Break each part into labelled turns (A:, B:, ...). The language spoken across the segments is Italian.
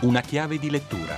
A: Una chiave di lettura.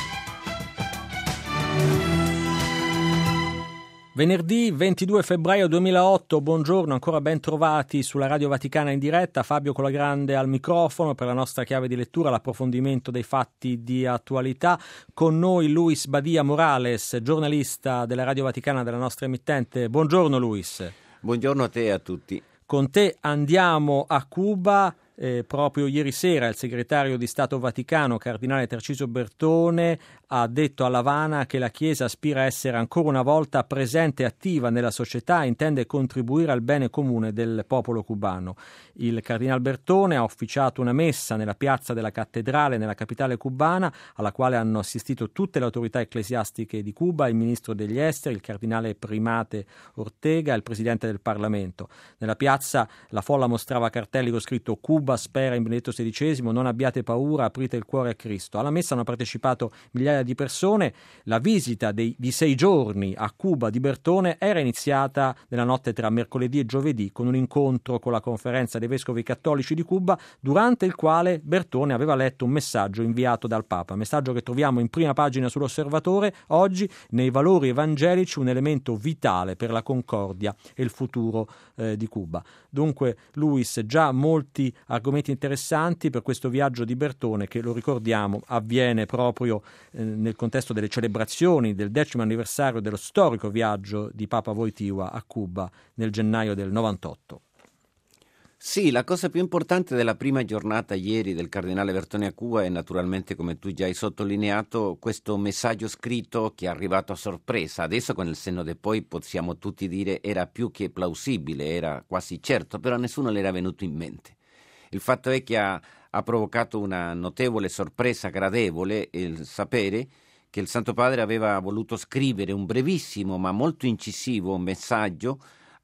B: Venerdì 22 febbraio 2008, buongiorno, ancora ben trovati sulla Radio Vaticana in diretta. Fabio Colagrande al microfono per la nostra chiave di lettura, l'approfondimento dei fatti di attualità. Con noi Luis Badia Morales, giornalista della Radio Vaticana, della nostra emittente. Buongiorno Luis.
C: Buongiorno a te e a tutti.
B: Con te andiamo a Cuba. Proprio ieri sera il segretario di Stato Vaticano, cardinale Tarcisio Bertone, ha detto a L'Avana che la Chiesa aspira a essere ancora una volta presente e attiva nella società e intende contribuire al bene comune del popolo cubano. Il cardinale Bertone ha officiato una messa nella piazza della cattedrale nella capitale cubana, alla quale hanno assistito tutte le autorità ecclesiastiche di Cuba, il ministro degli esteri, il cardinale Primate Ortega e il presidente del Parlamento. Nella piazza la folla mostrava cartelli con scritto "Cuba spera in Benedetto XVI, non abbiate paura, aprite il cuore a Cristo". Alla messa hanno partecipato migliaia di persone. La visita di 6 giorni a Cuba di Bertone era iniziata nella notte tra mercoledì e giovedì con un incontro con la conferenza dei vescovi cattolici di Cuba, durante il quale Bertone aveva letto un messaggio inviato dal Papa, messaggio che troviamo in prima pagina sull'Osservatore. Oggi nei valori evangelici un elemento vitale per la concordia e il futuro di Cuba. Dunque Luis, già molti argomenti interessanti per questo viaggio di Bertone che, lo ricordiamo, avviene proprio nel contesto delle celebrazioni del 10° anniversario dello storico viaggio di Papa Wojtyła a Cuba nel gennaio del 98.
C: Sì, la cosa più importante della prima giornata ieri del cardinale Bertone a Cuba è naturalmente, come tu già hai sottolineato, questo messaggio scritto che è arrivato a sorpresa. Adesso con il senno di poi possiamo tutti dire era più che plausibile, era quasi certo, però a nessuno le era venuto in mente. Il fatto è che ha provocato una notevole sorpresa gradevole il sapere che il Santo Padre aveva voluto scrivere un brevissimo ma molto incisivo messaggio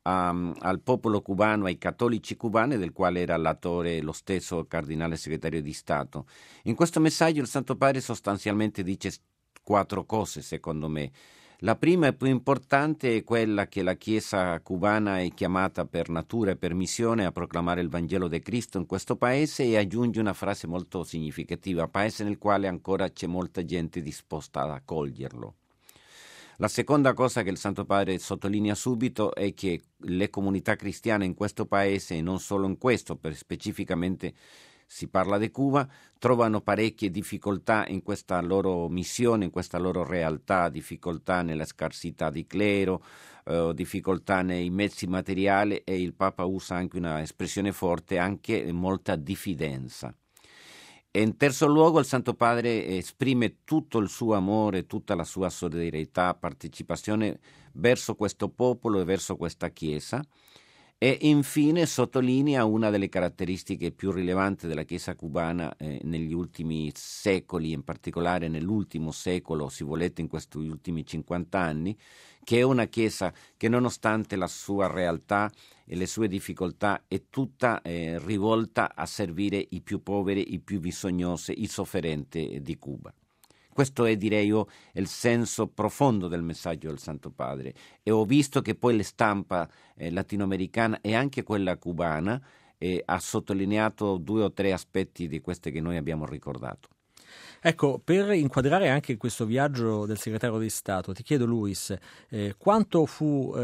C: al popolo cubano, ai cattolici cubani, del quale era l'autore lo stesso cardinale segretario di Stato. In questo messaggio il Santo Padre sostanzialmente dice 4 cose, secondo me. La prima e più importante è quella che la Chiesa cubana è chiamata per natura e per missione a proclamare il Vangelo di Cristo in questo paese, e aggiunge una frase molto significativa: paese nel quale ancora c'è molta gente disposta ad accoglierlo. La seconda cosa che il Santo Padre sottolinea subito è che le comunità cristiane in questo paese, e non solo in questo, per specificamente si parla di Cuba, trovano parecchie difficoltà in questa loro missione, in questa loro realtà, difficoltà nella scarsità di clero, difficoltà nei mezzi materiali, e il Papa usa anche una espressione forte, anche molta diffidenza. E in terzo luogo il Santo Padre esprime tutto il suo amore, tutta la sua solidarietà, partecipazione verso questo popolo e verso questa Chiesa. E infine sottolinea una delle caratteristiche più rilevanti della Chiesa cubana negli ultimi secoli, in particolare nell'ultimo secolo, se volete in questi ultimi 50 anni, che è una Chiesa che, nonostante la sua realtà e le sue difficoltà, è tutta rivolta a servire i più poveri, i più bisognosi, i sofferenti di Cuba. Questo è, direi io, il senso profondo del messaggio del Santo Padre, e ho visto che poi la stampa latinoamericana e anche quella cubana ha sottolineato 2 o 3 aspetti di questi che noi abbiamo ricordato.
B: Ecco, per inquadrare anche questo viaggio del segretario di Stato, ti chiedo Luis, quanto fu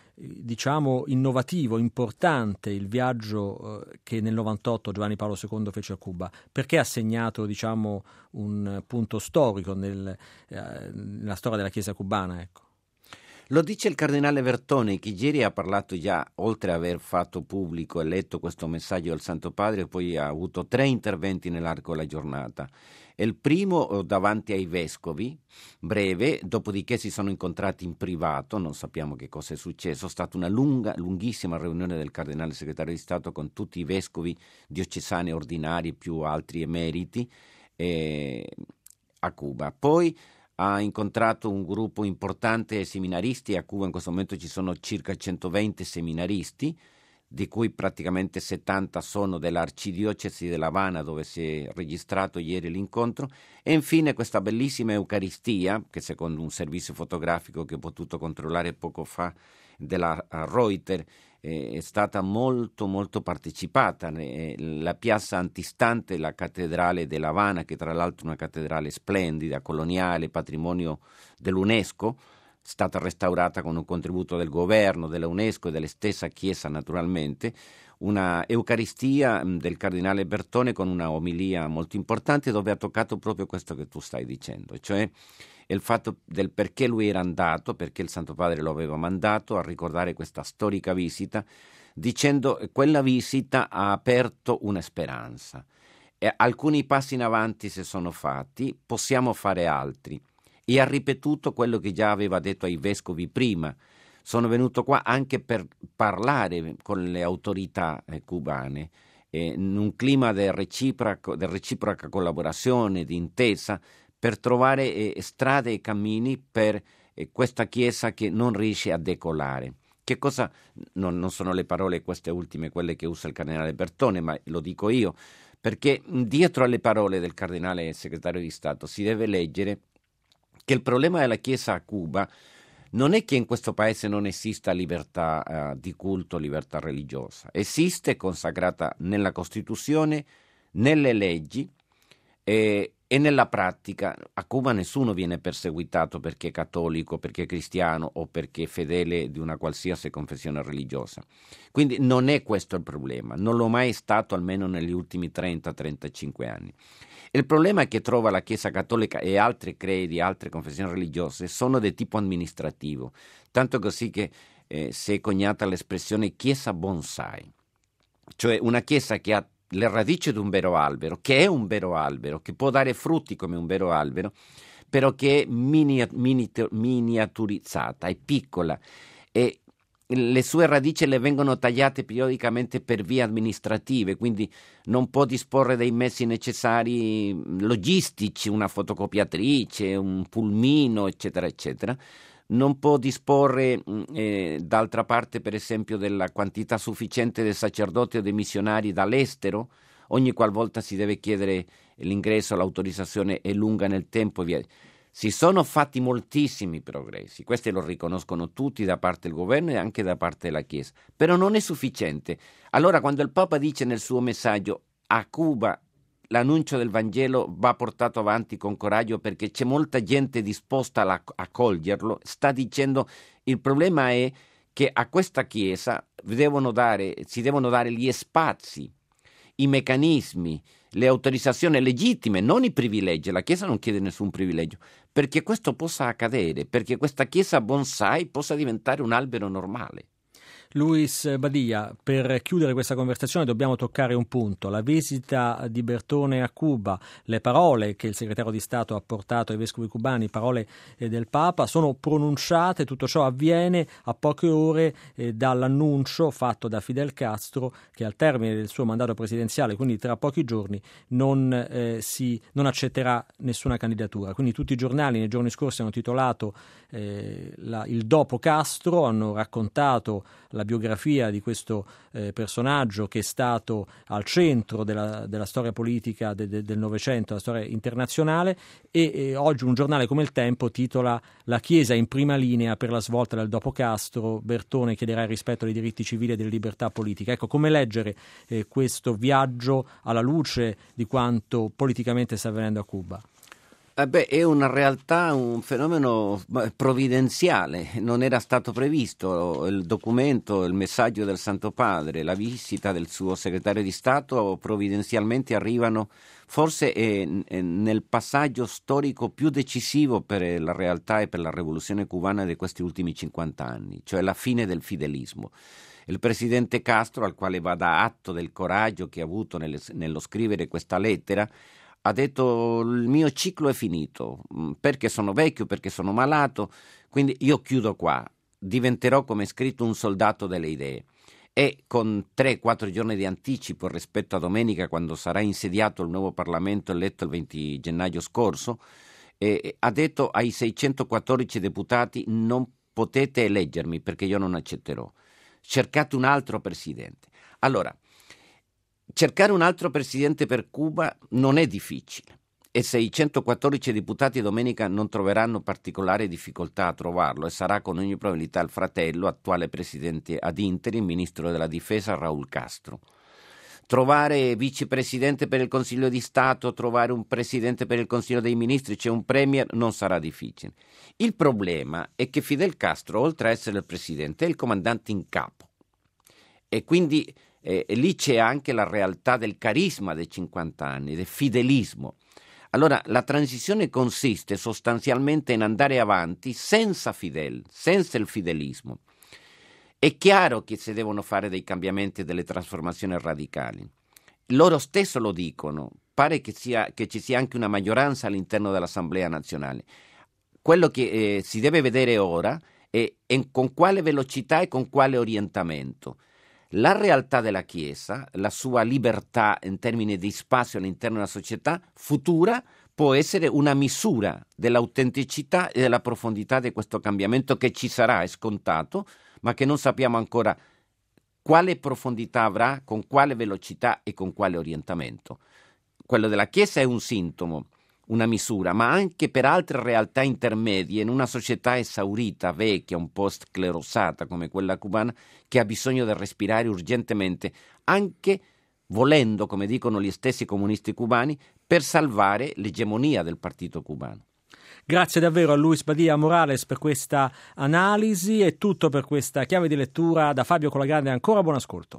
B: innovativo, importante il viaggio che nel 98 Giovanni Paolo II fece a Cuba? Perché ha segnato un punto storico nella storia della Chiesa cubana? Ecco.
C: Lo dice il cardinale Bertone, che ieri ha parlato già, oltre ad aver fatto pubblico e letto questo messaggio del Santo Padre, poi ha avuto 3 interventi nell'arco della giornata. Il primo davanti ai vescovi, breve, dopodiché si sono incontrati in privato, non sappiamo che cosa è successo. È stata una lunghissima riunione del cardinale segretario di Stato con tutti i vescovi diocesani ordinari più altri emeriti a Cuba. Poi ha incontrato un gruppo importante di seminaristi. A Cuba in questo momento ci sono circa 120 seminaristi, di cui praticamente 70 sono dell'arcidiocesi dell'Havana, dove si è registrato ieri l'incontro. E infine questa bellissima Eucaristia, che secondo un servizio fotografico che ho potuto controllare poco fa della Reuters, è stata molto molto partecipata. La piazza antistante la cattedrale della Habana, che tra l'altro è una cattedrale splendida, coloniale, patrimonio dell'UNESCO, stata restaurata con un contributo del governo, della UNESCO e della stessa Chiesa naturalmente, una Eucaristia del cardinale Bertone con una omilia molto importante dove ha toccato proprio questo che tu stai dicendo, cioè il fatto del perché lui era andato, perché il Santo Padre lo aveva mandato a ricordare questa storica visita, dicendo che quella visita ha aperto una speranza. Alcuni passi in avanti si sono fatti, possiamo fare altri. E ha ripetuto quello che già aveva detto ai vescovi prima. Sono venuto qua anche per parlare con le autorità cubane in un clima di reciproca collaborazione, di intesa, per trovare strade e cammini per questa Chiesa che non riesce a decollare. Che cosa? Non sono le parole queste ultime quelle che usa il cardinale Bertone, ma lo dico io, perché dietro alle parole del cardinale segretario di Stato si deve leggere che il problema della Chiesa a Cuba non è che in questo paese non esista libertà di culto, libertà religiosa. Esiste, consacrata nella Costituzione, nelle leggi e nella pratica. A Cuba nessuno viene perseguitato perché è cattolico, perché è cristiano o perché è fedele di una qualsiasi confessione religiosa. Quindi non è questo il problema, non lo mai stato almeno negli ultimi 30-35 anni. Il problema che trova la Chiesa Cattolica e altri credi, altre confessioni religiose sono di tipo amministrativo, tanto così che si è coniata l'espressione Chiesa bonsai, cioè una Chiesa che ha le radici di un vero albero, che è un vero albero, che può dare frutti come un vero albero, però che è miniaturizzata, è piccola e le sue radici le vengono tagliate periodicamente per vie amministrative, quindi non può disporre dei mezzi necessari logistici, una fotocopiatrice, un pulmino, eccetera, eccetera. Non può disporre, d'altra parte, per esempio, della quantità sufficiente di sacerdoti o dei missionari dall'estero. Ogni qualvolta si deve chiedere l'ingresso, l'autorizzazione è lunga nel tempo e via. Si sono fatti moltissimi progressi, questi lo riconoscono tutti da parte del governo e anche da parte della Chiesa, però non è sufficiente. Allora quando il Papa dice nel suo messaggio a Cuba l'annuncio del Vangelo va portato avanti con coraggio perché c'è molta gente disposta a coglierlo, sta dicendo il problema è che a questa Chiesa si devono dare gli spazi, i meccanismi, le autorizzazioni legittime, non i privilegi. La Chiesa non chiede nessun privilegio, perché questo possa accadere, perché questa Chiesa bonsai possa diventare un albero normale.
B: Luis Badia, per chiudere questa conversazione dobbiamo toccare un punto, la visita di Bertone a Cuba, le parole che il segretario di Stato ha portato ai vescovi cubani, parole del Papa, sono pronunciate, tutto ciò avviene a poche ore dall'annuncio fatto da Fidel Castro che al termine del suo mandato presidenziale, quindi tra pochi giorni, non accetterà nessuna candidatura. Quindi tutti i giornali nei giorni scorsi hanno titolato il dopo Castro, hanno raccontato la biografia di questo personaggio che è stato al centro della storia politica del Novecento, la storia internazionale, e oggi un giornale come Il Tempo titola La Chiesa in prima linea per la svolta del dopo Castro, Bertone chiederà il rispetto dei diritti civili e delle libertà politiche. Ecco, come leggere questo viaggio alla luce di quanto politicamente sta avvenendo a Cuba?
C: È una realtà, un fenomeno provvidenziale, non era stato previsto. Il documento, il messaggio del Santo Padre, la visita del suo segretario di Stato provvidenzialmente arrivano forse nel passaggio storico più decisivo per la realtà e per la rivoluzione cubana di questi ultimi 50 anni, cioè la fine del fidelismo. Il presidente Castro, al quale va da atto del coraggio che ha avuto nello scrivere questa lettera, ha detto il mio ciclo è finito, perché sono vecchio, perché sono malato, quindi io chiudo qua, diventerò come scritto un soldato delle idee. E con 3-4 giorni di anticipo rispetto a domenica, quando sarà insediato il nuovo Parlamento eletto il 20 gennaio scorso, ha detto ai 614 deputati non potete eleggermi perché io non accetterò, cercate un altro presidente. Allora, cercare un altro presidente per Cuba non è difficile. e se i 114 deputati domenica non troveranno particolare difficoltà a trovarlo, e sarà con ogni probabilità il fratello, attuale presidente ad interim, ministro della difesa Raúl Castro. Trovare vicepresidente per il Consiglio di Stato, trovare un presidente per il Consiglio dei Ministri, c'è un premier, non sarà difficile. Il problema è che Fidel Castro, oltre a essere il presidente, è il comandante in capo. E quindi lì c'è anche la realtà del carisma dei 50 anni, del fidelismo. Allora la transizione consiste sostanzialmente in andare avanti senza Fidel, senza il fidelismo. È chiaro che si devono fare dei cambiamenti e delle trasformazioni radicali. Loro stesso lo dicono, pare che ci sia anche una maggioranza all'interno dell'Assemblea nazionale. Quello che si deve vedere ora è con quale velocità e con quale orientamento. La realtà della Chiesa, la sua libertà in termini di spazio all'interno della società futura può essere una misura dell'autenticità e della profondità di questo cambiamento che ci sarà, è scontato, ma che non sappiamo ancora quale profondità avrà, con quale velocità e con quale orientamento. Quello della Chiesa è un sintomo, una misura, ma anche per altre realtà intermedie in una società esaurita, vecchia, un po' sclerosata come quella cubana, che ha bisogno di respirare urgentemente, anche volendo, come dicono gli stessi comunisti cubani, per salvare l'egemonia del partito cubano.
B: Grazie davvero a Luis Badia Morales per questa analisi. È tutto per questa chiave di lettura. Da Fabio Colagrande ancora buon ascolto.